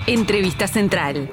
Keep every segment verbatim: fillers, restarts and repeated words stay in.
Entrevista Central.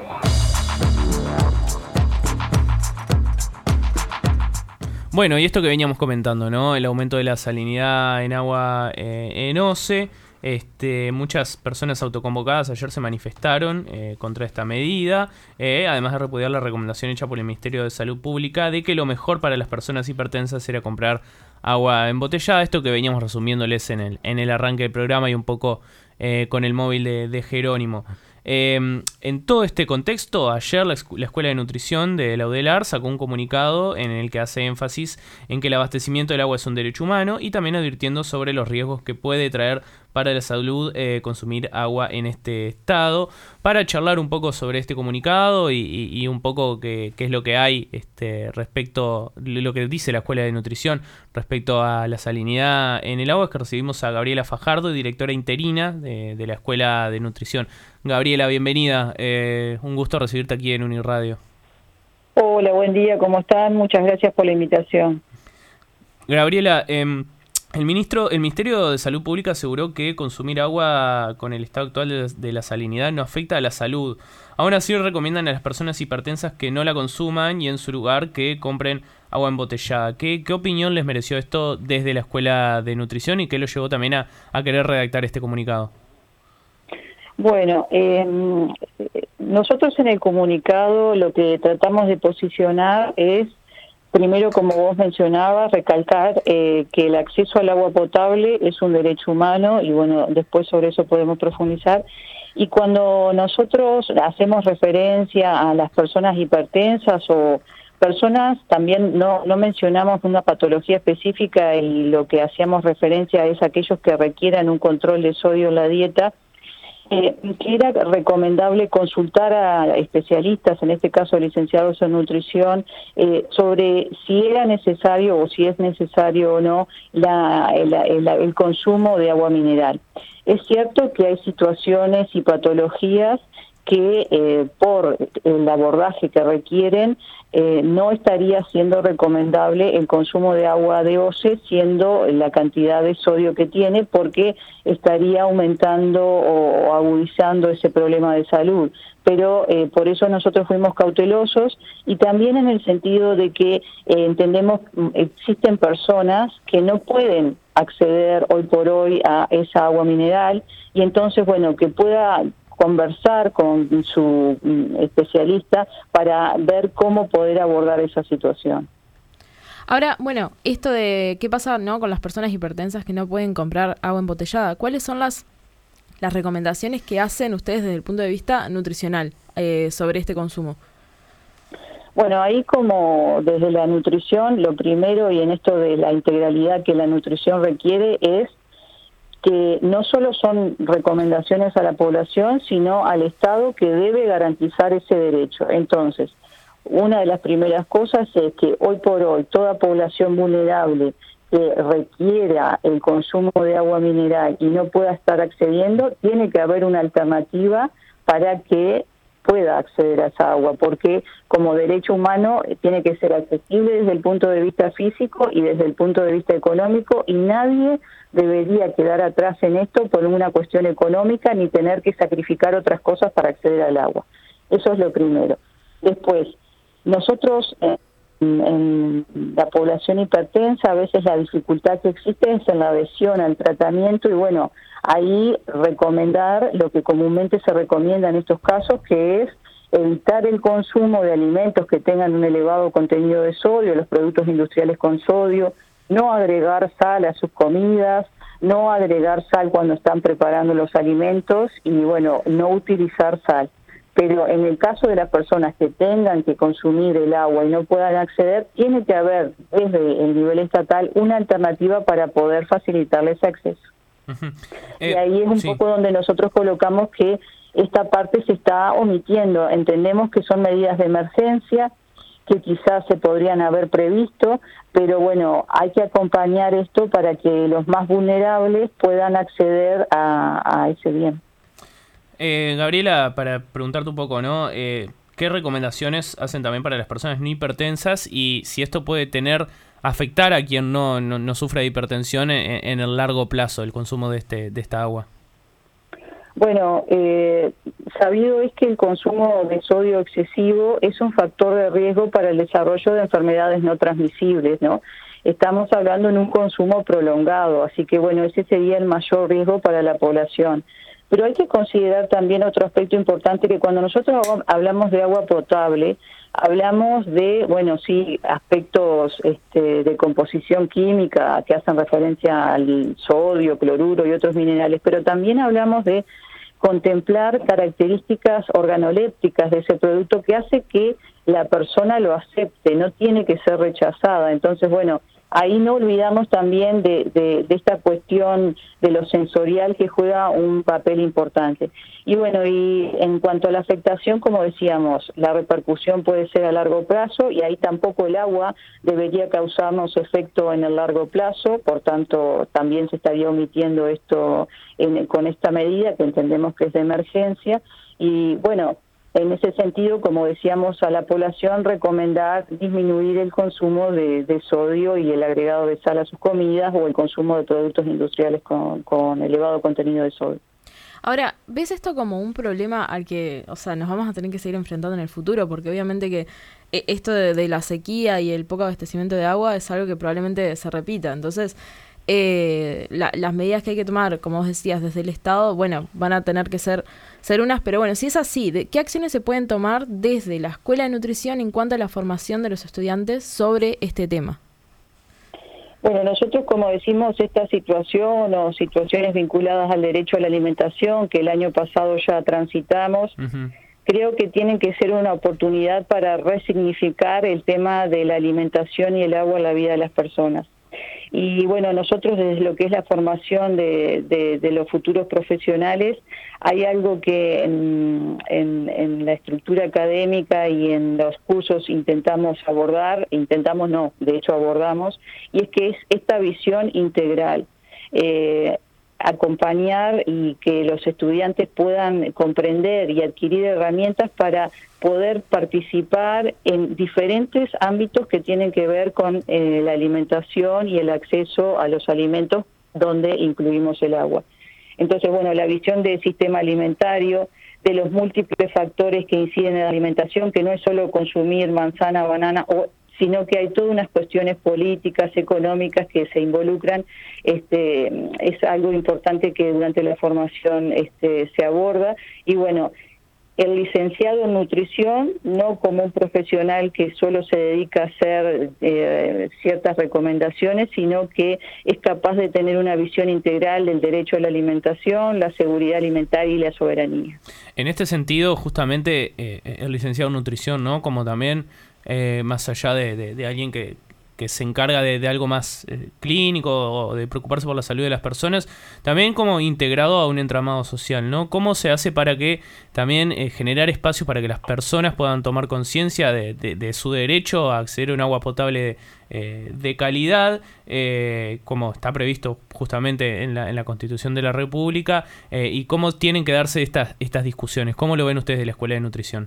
Bueno, y esto que veníamos comentando, ¿no? El aumento de la salinidad en agua eh, en O C E. Este, muchas personas autoconvocadas ayer se manifestaron eh, contra esta medida, eh, además de repudiar la recomendación hecha por el Ministerio de Salud Pública de que lo mejor para las personas hipertensas era comprar agua embotellada. Esto que veníamos resumiéndoles en el, en el arranque del programa y un poco eh, con el móvil de, de Jerónimo. Eh, en todo este contexto, ayer la, escu- la Escuela de Nutrición de la UDELAR sacó un comunicado en el que hace énfasis en que el abastecimiento del agua es un derecho humano y también advirtiendo sobre los riesgos que puede traer para la salud eh, consumir agua en este estado. Para charlar un poco sobre este comunicado y, y, y un poco qué, qué es lo que hay este, respecto, lo que dice la Escuela de Nutrición respecto a la salinidad en el agua, es que recibimos a Gabriela Fajardo, directora interina de, de la Escuela de Nutrición. Gabriela, bienvenida. Eh, un gusto recibirte aquí en Uniradio. Hola, buen día, ¿cómo están? Muchas gracias por la invitación. Gabriela, eh, el ministro, el Ministerio de Salud Pública aseguró que consumir agua con el estado actual de, de la salinidad no afecta a la salud. Aún así recomiendan a las personas hipertensas que no la consuman y en su lugar que compren agua embotellada. ¿Qué, qué opinión les mereció esto desde la Escuela de Nutrición y qué lo llevó también a, a querer redactar este comunicado? Bueno, eh, nosotros en el comunicado lo que tratamos de posicionar es, primero, como vos mencionabas, recalcar eh, que el acceso al agua potable es un derecho humano y bueno, después sobre eso podemos profundizar. Y cuando nosotros hacemos referencia a las personas hipertensas o personas, también no, no mencionamos una patología específica y lo que hacíamos referencia es aquellos que requieran un control de sodio en la dieta. Eh, que era recomendable consultar a especialistas, en este caso licenciados en nutrición, eh, sobre si era necesario o si es necesario o no la, el, el, el consumo de agua mineral. Es cierto que hay situaciones y patologías que eh, por el abordaje que requieren eh, no estaría siendo recomendable el consumo de agua de O C E, siendo la cantidad de sodio que tiene, porque estaría aumentando o, o agudizando ese problema de salud. Pero eh, por eso nosotros fuimos cautelosos y también en el sentido de que eh, entendemos existen personas que no pueden acceder hoy por hoy a esa agua mineral y entonces, bueno, que pueda conversar con su especialista para ver cómo poder abordar esa situación. Ahora, bueno, esto de qué pasa, ¿no?, con las personas hipertensas que no pueden comprar agua embotellada. ¿Cuáles son las, las recomendaciones que hacen ustedes desde el punto de vista nutricional eh, sobre este consumo? Bueno, ahí como desde la nutrición, lo primero y en esto de la integralidad que la nutrición requiere es que no solo son recomendaciones a la población, sino al Estado que debe garantizar ese derecho. Entonces, una de las primeras cosas es que hoy por hoy toda población vulnerable que requiera el consumo de agua mineral y no pueda estar accediendo, tiene que haber una alternativa para que pueda acceder a esa agua, porque como derecho humano tiene que ser accesible desde el punto de vista físico y desde el punto de vista económico, y nadie debería quedar atrás en esto por una cuestión económica ni tener que sacrificar otras cosas para acceder al agua. Eso es lo primero. Después, nosotros en, en la población hipertensa a veces la dificultad que existe es en la adhesión al tratamiento y bueno, ahí recomendar lo que comúnmente se recomienda en estos casos, que es evitar el consumo de alimentos que tengan un elevado contenido de sodio, los productos industriales con sodio, no agregar sal a sus comidas, no agregar sal cuando están preparando los alimentos y bueno, no utilizar sal. Pero en el caso de las personas que tengan que consumir el agua y no puedan acceder, tiene que haber desde el nivel estatal una alternativa para poder facilitarles ese acceso. Uh-huh. eh, y ahí es un sí. poco donde nosotros colocamos que esta parte se está omitiendo. Entendemos que son medidas de emergencia que quizás se podrían haber previsto, pero bueno, hay que acompañar esto para que los más vulnerables puedan acceder a, a ese bien. Eh, Gabriela, para preguntarte un poco, ¿no? Eh, ¿Qué recomendaciones hacen también para las personas no hipertensas y si esto puede tener, afectar a quien no, no, no sufre de hipertensión en, en el largo plazo, el consumo de este de esta agua? Bueno, eh, sabido es que el consumo de sodio excesivo es un factor de riesgo para el desarrollo de enfermedades no transmisibles, ¿no? Estamos hablando en un consumo prolongado, así que bueno, ese sería el mayor riesgo para la población. Pero hay que considerar también otro aspecto importante, que cuando nosotros hablamos de agua potable, hablamos de, bueno, sí, aspectos este, de composición química que hacen referencia al sodio, cloruro y otros minerales, pero también hablamos de contemplar características organolépticas de ese producto que hace que la persona lo acepte, no tiene que ser rechazada. Entonces, bueno, ahí no olvidamos también de, de, de esta cuestión de lo sensorial que juega un papel importante. Y bueno, y en cuanto a la afectación, como decíamos, la repercusión puede ser a largo plazo y ahí tampoco el agua debería causarnos efecto en el largo plazo, por tanto también se estaría omitiendo esto en, con esta medida que entendemos que es de emergencia. Y bueno, en ese sentido, como decíamos, a la población recomendar disminuir el consumo de, de sodio y el agregado de sal a sus comidas o el consumo de productos industriales con, con elevado contenido de sodio. Ahora, ¿ves esto como un problema al que, o sea, nos vamos a tener que seguir enfrentando en el futuro? Porque obviamente que esto de, de la sequía y el poco abastecimiento de agua es algo que probablemente se repita. Entonces, eh, la, las medidas que hay que tomar, como vos decías, desde el Estado, bueno, van a tener que ser, ser unas, pero bueno, si es así, ¿de qué acciones se pueden tomar desde la Escuela de Nutrición en cuanto a la formación de los estudiantes sobre este tema? Bueno, nosotros, como decimos, esta situación o situaciones vinculadas al derecho a la alimentación que el año pasado ya transitamos, uh-huh. creo que tienen que ser una oportunidad para resignificar el tema de la alimentación y el agua en la vida de las personas. Y bueno, nosotros desde lo que es la formación de, de, de los futuros profesionales, hay algo que en, en, en la estructura académica y en los cursos intentamos abordar, intentamos no, de hecho abordamos, y es que es esta visión integral. Eh, acompañar y que los estudiantes puedan comprender y adquirir herramientas para poder participar en diferentes ámbitos que tienen que ver con eh, la alimentación y el acceso a los alimentos donde incluimos el agua. Entonces, bueno, la visión del sistema alimentario, de los múltiples factores que inciden en la alimentación, que no es solo consumir manzana, banana o sino que hay todas unas cuestiones políticas, económicas que se involucran. Este, es algo importante que durante la formación este, se aborda. Y bueno, el licenciado en nutrición, no como un profesional que solo se dedica a hacer eh, ciertas recomendaciones, sino que es capaz de tener una visión integral del derecho a la alimentación, la seguridad alimentaria y la soberanía. En este sentido, justamente, eh, el licenciado en nutrición, ¿no? Como también Eh, más allá de, de, de alguien que, que se encarga de, de algo más eh, clínico o de preocuparse por la salud de las personas, también como integrado a un entramado social, ¿no? ¿Cómo se hace para que también eh, generar espacios para que las personas puedan tomar conciencia de, de, de su derecho a acceder a un agua potable eh, de calidad, eh, como está previsto justamente en la, en la Constitución de la República, eh, y cómo tienen que darse estas, estas discusiones? ¿Cómo lo ven ustedes de la Escuela de Nutrición?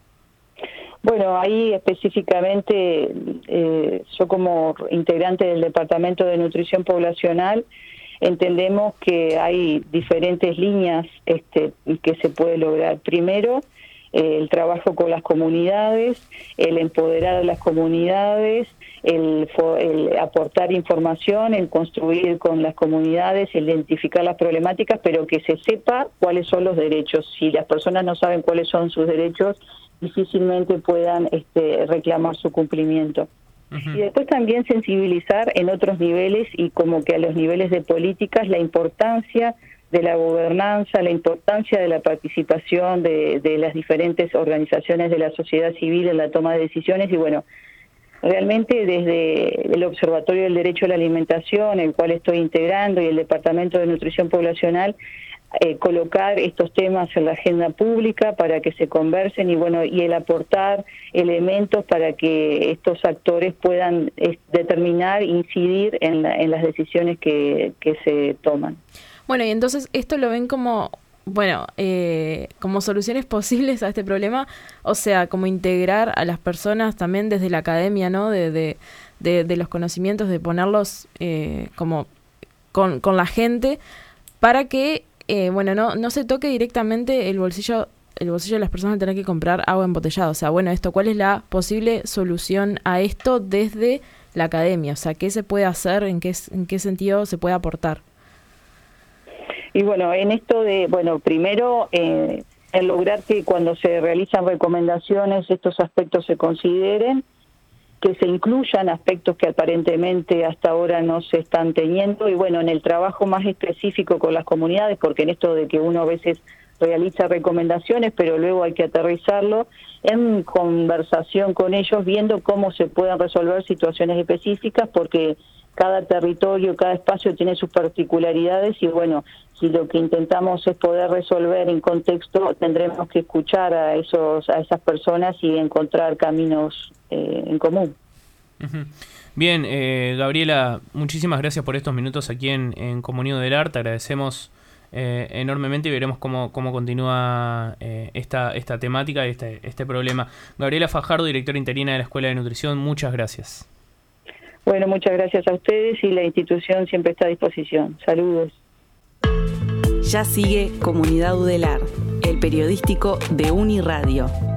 Bueno, ahí específicamente eh, yo como integrante del Departamento de Nutrición Poblacional entendemos que hay diferentes líneas este, que se puede lograr. Primero, eh, el trabajo con las comunidades, el empoderar a las comunidades, el, el aportar información, el construir con las comunidades, el identificar las problemáticas, pero que se sepa cuáles son los derechos. Si las personas no saben cuáles son sus derechos, difícilmente puedan este, reclamar su cumplimiento. Uh-huh. Y después también sensibilizar en otros niveles y como que a los niveles de políticas la importancia de la gobernanza, la importancia de la participación de, de las diferentes organizaciones de la sociedad civil en la toma de decisiones. Y bueno, realmente desde el Observatorio del Derecho a la Alimentación, el cual estoy integrando, y el Departamento de Nutrición Poblacional, Eh, colocar estos temas en la agenda pública para que se conversen y bueno y el aportar elementos para que estos actores puedan eh, determinar, incidir en, la, en las decisiones que, que se toman. Bueno, y entonces esto lo ven como, bueno, eh, como soluciones posibles a este problema, o sea, como integrar a las personas también desde la academia, ¿no? De, de, de, de los conocimientos, de ponerlos eh, como con, con la gente, para que eh, bueno, no, no se toque directamente el bolsillo el bolsillo de las personas al tener que comprar agua embotellada. O sea, bueno, esto, ¿cuál es la posible solución a esto desde la academia? O sea, ¿qué se puede hacer? ¿En qué, en qué sentido se puede aportar? Y bueno, en esto de, bueno, primero, eh, en lograr que cuando se realizan recomendaciones estos aspectos se consideren, que se incluyan aspectos que aparentemente hasta ahora no se están teniendo, y bueno, en el trabajo más específico con las comunidades, porque en esto de que uno a veces realiza recomendaciones, pero luego hay que aterrizarlo, en conversación con ellos, viendo cómo se pueden resolver situaciones específicas, porque cada territorio, cada espacio tiene sus particularidades, y bueno, si lo que intentamos es poder resolver en contexto, tendremos que escuchar a esos a esas personas y encontrar caminos eh, en común. Uh-huh. Bien, eh, Gabriela, muchísimas gracias por estos minutos aquí en, en Comunión del Arte. Agradecemos eh, enormemente y veremos cómo, cómo continúa eh, esta, esta temática y este, este problema. Gabriela Fajardo, directora interina de la Escuela de Nutrición, muchas gracias. Bueno, muchas gracias a ustedes y la institución siempre está a disposición. Saludos. Ya sigue Comunidad Udelar, el periodístico de Uniradio.